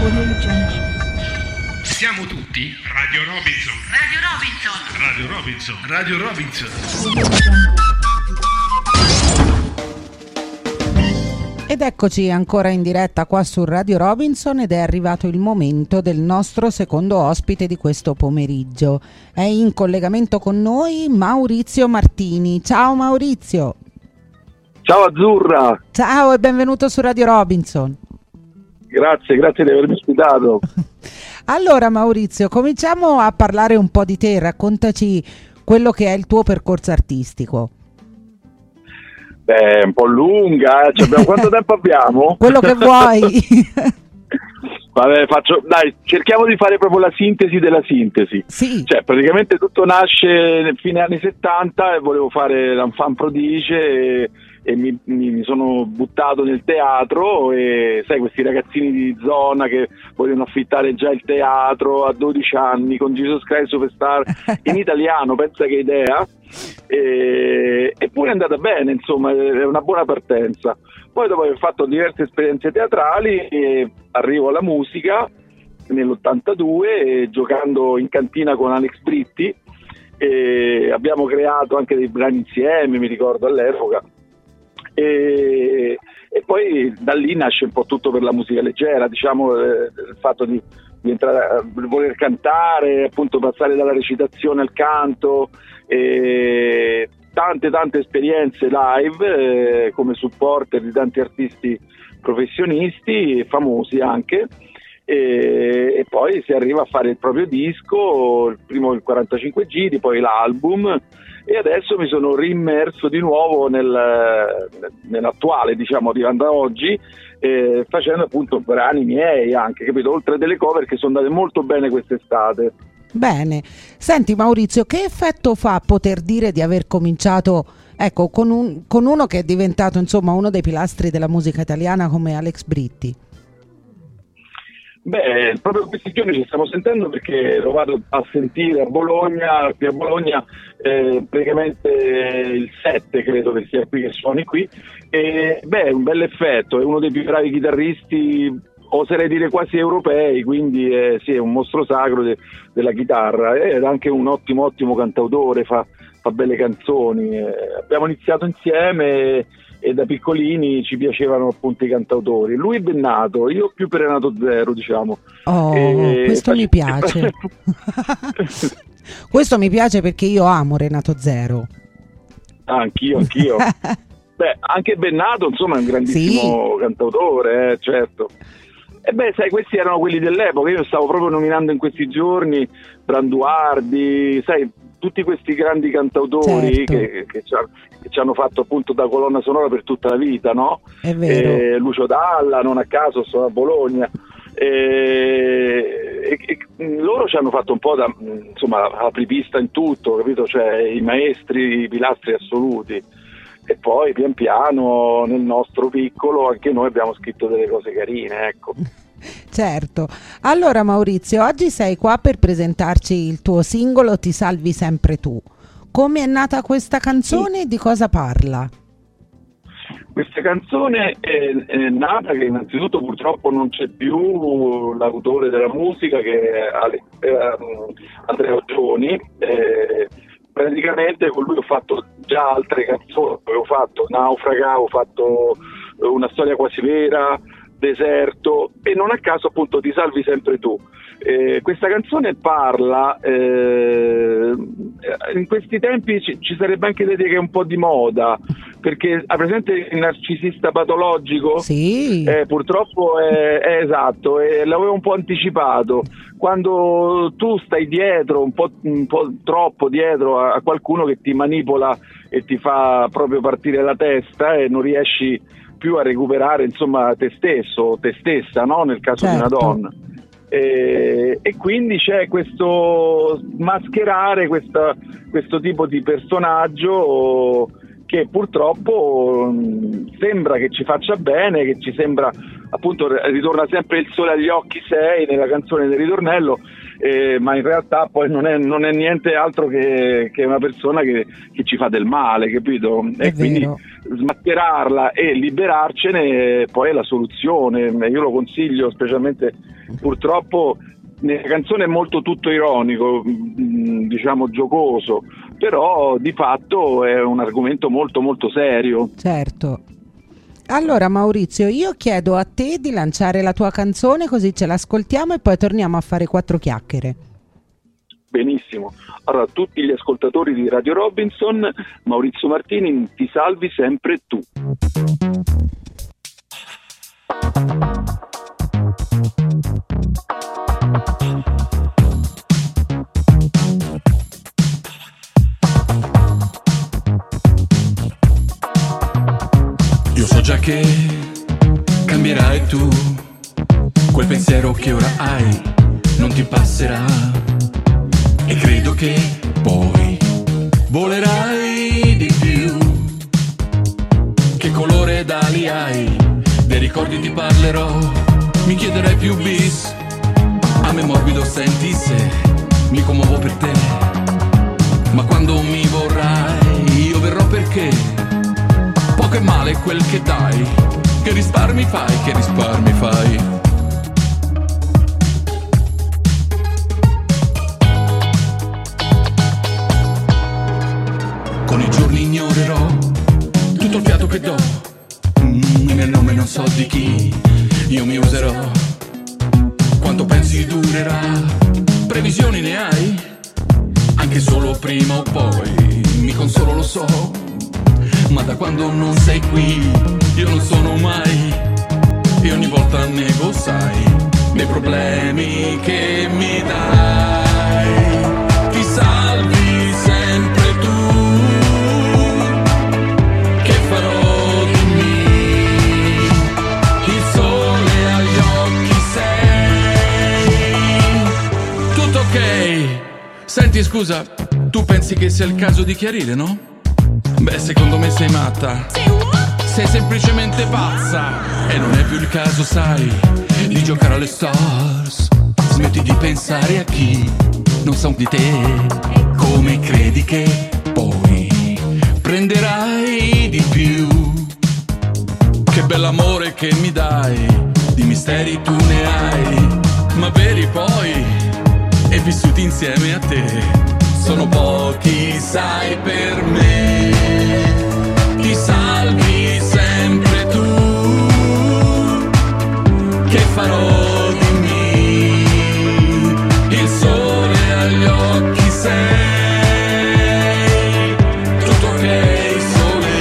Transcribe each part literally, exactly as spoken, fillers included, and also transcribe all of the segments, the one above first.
Siamo tutti Radio Robinson. Radio Robinson. Radio Robinson. Radio Robinson. Ed eccoci ancora in diretta qua su Radio Robinson ed è arrivato il momento del nostro secondo ospite di questo pomeriggio. È in collegamento con noi Maurizio Martini. Ciao Maurizio. Ciao Azzurra. Ciao e benvenuto su Radio Robinson. Grazie, grazie di avermi ospitato. Allora Maurizio, cominciamo a parlare un po' di te, raccontaci quello che è il tuo percorso artistico. Beh, un po' lunga, eh? Cioè, abbiamo, quanto tempo abbiamo? Quello che vuoi. Vabbè, faccio, dai, cerchiamo di fare proprio la sintesi della sintesi. Sì. Cioè, praticamente tutto nasce nel fine anni settanta e volevo fare l'enfant prodige e, e mi, mi sono buttato nel teatro e sai, questi ragazzini di zona che vogliono affittare già il teatro a dodici anni con Jesus Christ Superstar in italiano, pensa che idea. E, eppure è andata bene, insomma, è una buona partenza. Poi dopo aver fatto diverse esperienze teatrali eh, arrivo alla musica nell'ottantadue eh, giocando in cantina con Alex Britti eh, abbiamo creato anche dei brani insieme, mi ricordo all'epoca, e, e poi da lì nasce un po' tutto per la musica leggera, diciamo, eh, il fatto di, di entrare a voler cantare, appunto passare dalla recitazione al canto, e tante tante esperienze live eh, come supporter di tanti artisti professionisti e famosi anche, e, e poi si arriva a fare il proprio disco, il primo il quarantacinque giri, poi l'album, e adesso mi sono rimmerso di nuovo nel, nell'attuale, diciamo, arrivando a oggi, eh, facendo appunto brani miei anche, capito? Oltre a delle cover che sono andate molto bene quest'estate. Bene, senti Maurizio, che effetto fa poter dire di aver cominciato, ecco, con, un, con uno che è diventato insomma uno dei pilastri della musica italiana come Alex Britti? Beh, proprio questi giorni ci stiamo sentendo perché lo vado a sentire a Bologna, qui a Bologna, eh, praticamente il sette credo che sia qui, che suoni qui, e beh, è un bel effetto, è uno dei più bravi chitarristi, oserei dire quasi europei, quindi eh, sì, è un mostro sacro de, della chitarra, ed è anche un ottimo ottimo cantautore, fa, fa belle canzoni. Eh, abbiamo iniziato insieme e, e da piccolini ci piacevano appunto i cantautori. Lui è Bennato, io più per Renato Zero, diciamo. Oh, e, questo faccio... mi piace. Questo mi piace perché io amo Renato Zero. Ah, anch'io, anch'io. Beh, anche Bennato, insomma, è un grandissimo sì. cantautore, eh, certo. E beh, sai, questi erano quelli dell'epoca, io stavo proprio nominando in questi giorni Branduardi, sai, tutti questi grandi cantautori certo. che, che, ci ha, che ci hanno fatto appunto da colonna sonora per tutta la vita, no? È vero. E Lucio Dalla, non a caso sono a Bologna, e, e, e loro ci hanno fatto un po' da, insomma, apripista in tutto, capito? Cioè i maestri, i pilastri assoluti. E poi pian piano nel nostro piccolo anche noi abbiamo scritto delle cose carine, ecco. Certo. Allora Maurizio, oggi sei qua per presentarci il tuo singolo Ti salvi sempre tu. Come è nata questa canzone e sì. di cosa parla? Questa canzone è, è nata che innanzitutto purtroppo non c'è più l'autore della musica, che è Ale, eh, Andrea Oggioni. eh, Praticamente con lui ho fatto già altre canzoni, avevo fatto Naufraga, ho fatto Una storia quasi vera, Deserto, e non a caso appunto Ti salvi sempre tu. Eh, questa canzone parla, eh, in questi tempi ci, ci sarebbe anche da dire che è un po' di moda, perché ha presente il narcisista patologico? Sì. Eh, purtroppo è, è esatto, e l'avevo un po' anticipato. Quando tu stai dietro, un po', un po' troppo dietro a, a qualcuno che ti manipola e ti fa proprio partire la testa e non riesci più a recuperare, insomma, te stesso, te stessa, no? Nel caso certo. di una donna. E, e quindi c'è questo mascherare questa, questo tipo di personaggio che purtroppo mh, sembra che ci faccia bene, che ci sembra, appunto, ritorna sempre il sole agli occhi sei nella canzone del ritornello, eh, ma in realtà poi non è, non è niente altro che, che una persona che, che ci fa del male, capito? È e quindi vero. smascherarla e liberarcene poi è la soluzione. Io lo consiglio, specialmente purtroppo nella canzone è molto tutto ironico, diciamo giocoso, però di fatto è un argomento molto molto serio. Certo. Allora Maurizio, io chiedo a te di lanciare la tua canzone, così ce l'ascoltiamo e poi torniamo a fare quattro chiacchiere. Benissimo. Allora, tutti gli ascoltatori di Radio Robinson, Maurizio Martini, ti salvi sempre tu. Io so già che cambierai tu, quel pensiero che ora hai non ti passerà, e credo che poi volerai di più. Che colore d'ali hai? Dei ricordi ti parlerò, mi chiederai più bis. A me morbido senti se mi commuovo per te, ma quando mi vorrai io verrò perché poco e male quel che dai, che risparmi fai, che risparmi fai. Con i giorni ignorerò tutto il fiato che do, mm, nel nome non so di chi io mi userò. Quanto pensi durerà? Previsioni ne hai? Anche solo prima o poi, mi consolo lo so, ma da quando non sei qui io non sono mai, e ogni volta nego, sai, dei problemi che mi dai. Ti salvi sempre tu, che farò di me? Il sole agli occhi sei. Tutto ok? Senti, scusa, tu pensi che sia il caso di chiarire, no? Beh, secondo me sei matta, sei semplicemente pazza, e non è più il caso, sai, di giocare alle stars. Smetti di pensare a chi non sa di te, come credi che poi prenderai di più. Che bell'amore che mi dai, di misteri tu ne hai, ma veri poi, e vissuti insieme a te, sono pochi, sai, per me. Ti salvi sempre tu, che farò di me? Il sole agli occhi sei, tutto ok, sole.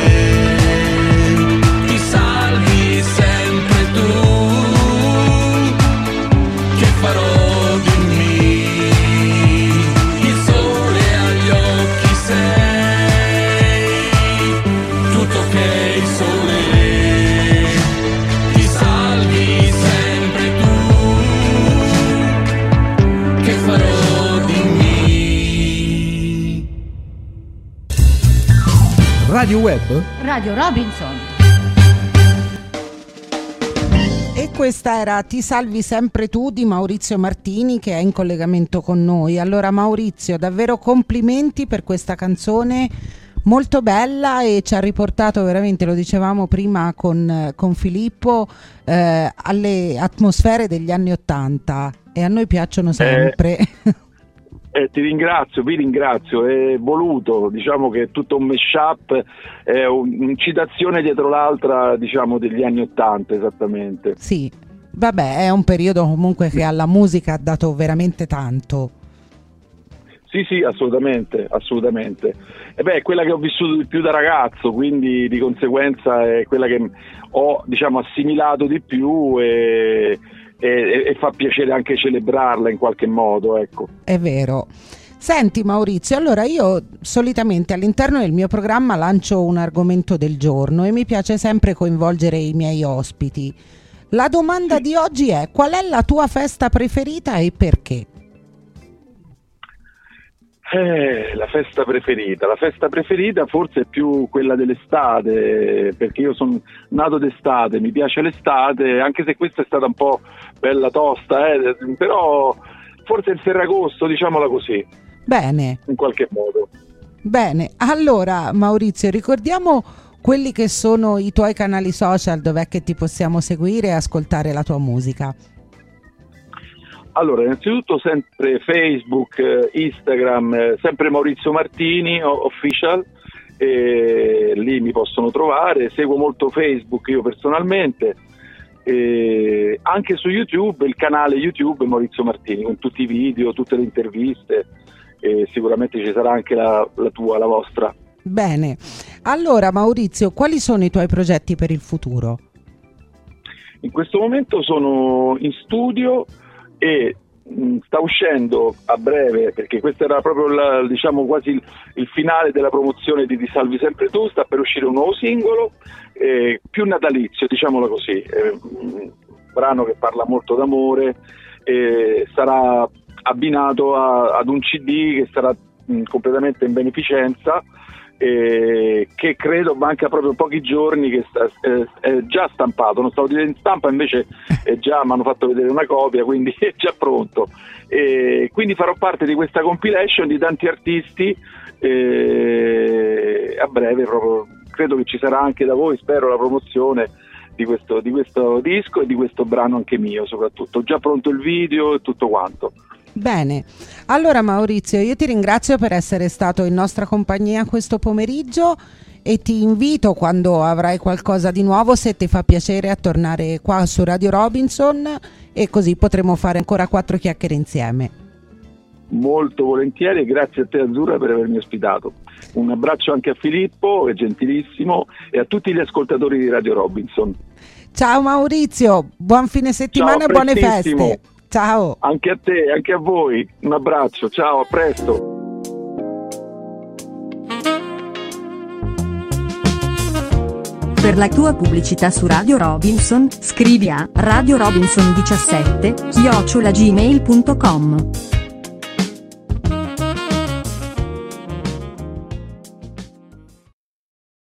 Ti salvi sempre tu, che farò di me? Radio Web? Radio Robinson. E questa era Ti salvi sempre tu di Maurizio Martini, che è in collegamento con noi. Allora Maurizio, davvero complimenti per questa canzone molto bella, e ci ha riportato veramente, lo dicevamo prima con, con Filippo, eh, alle atmosfere degli anni Ottanta, e a noi piacciono sempre. Eh. Eh, ti ringrazio, vi ringrazio, è voluto, diciamo che è tutto un mashup, è un'incitazione dietro l'altra, diciamo, degli anni Ottanta, esattamente. Sì, vabbè, è un periodo comunque che alla musica ha dato veramente tanto. Sì, sì, assolutamente, assolutamente. E beh, è quella che ho vissuto di più da ragazzo, quindi di conseguenza è quella che ho, diciamo, assimilato di più, e E, e fa piacere anche celebrarla in qualche modo, ecco. È vero. Senti Maurizio, allora io solitamente all'interno del mio programma lancio un argomento del giorno e mi piace sempre coinvolgere i miei ospiti. La domanda sì. di oggi è: qual è la tua festa preferita e perché? Eh, la festa preferita, la festa preferita forse è più quella dell'estate, perché io sono nato d'estate, mi piace l'estate, anche se questa è stata un po' bella tosta, eh, però forse il Ferragosto, diciamola così. Bene. In qualche modo. Bene, allora Maurizio, ricordiamo quelli che sono i tuoi canali social, dov'è che ti possiamo seguire e ascoltare la tua musica. Allora, innanzitutto sempre Facebook, Instagram, sempre Maurizio Martini Official, e lì mi possono trovare. Seguo molto Facebook io personalmente, e anche su YouTube, il canale YouTube Maurizio Martini, con tutti i video, tutte le interviste, e sicuramente ci sarà anche la, la tua, la vostra. Bene, allora Maurizio, quali sono i tuoi progetti per il futuro? In questo momento sono in studio e mh, sta uscendo a breve, perché questo era proprio la, diciamo quasi il, il finale della promozione di Ti salvi sempre tu, sta per uscire un nuovo singolo, eh, più natalizio, diciamola così, eh, un brano che parla molto d'amore, eh, sarà abbinato a, ad un C D che sarà mh, completamente in beneficenza, eh, che credo manca proprio pochi giorni, che sta, eh, è già stampato, non stavo dicendo in stampa, invece è già, mi hanno fatto vedere una copia, quindi è già pronto, e quindi farò parte di questa compilation di tanti artisti, eh, a breve proprio, credo che ci sarà anche da voi, spero, la promozione di questo, di questo disco e di questo brano anche mio soprattutto, ho già pronto il video e tutto quanto. Bene, allora Maurizio, io ti ringrazio per essere stato in nostra compagnia questo pomeriggio e ti invito, quando avrai qualcosa di nuovo, se ti fa piacere, a tornare qua su Radio Robinson, e così potremo fare ancora quattro chiacchiere insieme. Molto volentieri, grazie a te Azzurra per avermi ospitato. Un abbraccio anche a Filippo, è gentilissimo, e a tutti gli ascoltatori di Radio Robinson. Ciao Maurizio, buon fine settimana. Ciao, e buone feste. Ciao. Anche a te, anche a voi. Un abbraccio, ciao, a presto. Per la tua pubblicità su Radio Robinson, scrivi a radio robinson diciassette chiocciola gmail punto com.